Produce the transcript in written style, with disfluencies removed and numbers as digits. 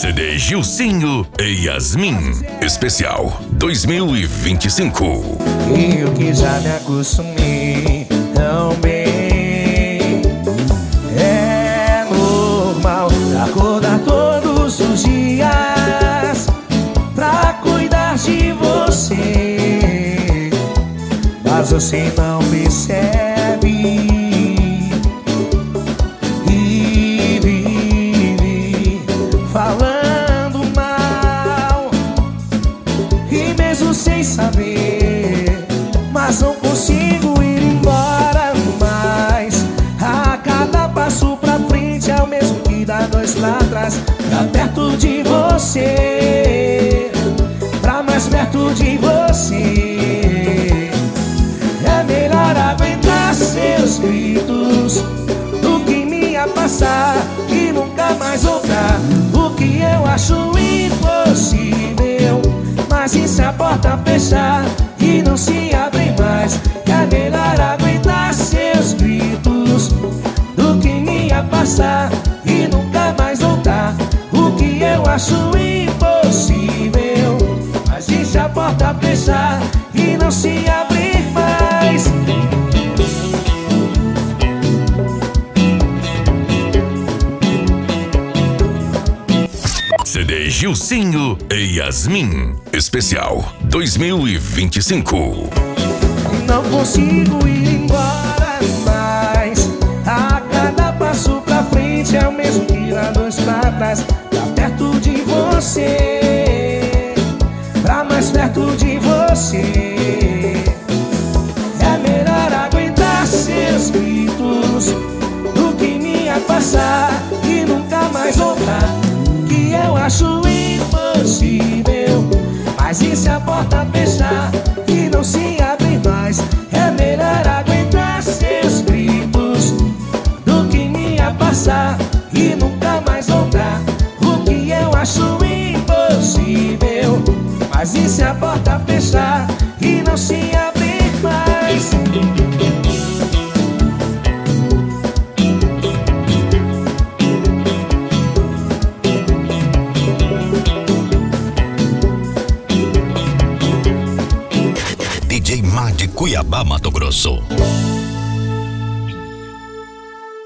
CD Gilcinho e Yasmin Especial 2025. Eu que já me acostumei tão bem. É normal acordar todos os dias pra cuidar de você, mas você não percebe e vive falando mal, e mesmo sem saber, mas não consigo ir embora mais. A cada passo pra frente é o mesmo que dá dois pra trás. Pra perto de você, pra mais perto de você. É melhor aguentar seus gritos do que me passar e nunca mais voltar. O que eu acho impossível, mas e se a porta fechar e não se abre mais? É melhor aguentar seus gritos do que me passar e nunca mais voltar. O que eu acho impossível, mas e se a porta fechar e não se abrir mais? CD Gilcinho e Yasmin Especial 2025. Não consigo ir embora mais. A cada passo pra frente é o mesmo que dá dois pra trás. Pra perto de você, pra mais perto de você. É melhor aguentar seus gritos do que me passar e nunca mais voltar. Que eu acho impossível, mas e se a porta fechar e não se abre mais? É melhor aguentar seus gritos do que me passar e nunca mais voltar. O que eu acho impossível, mas e se a porta fechar e não se abrir mais? DJ Mar de Cuiabá, Mato Grosso.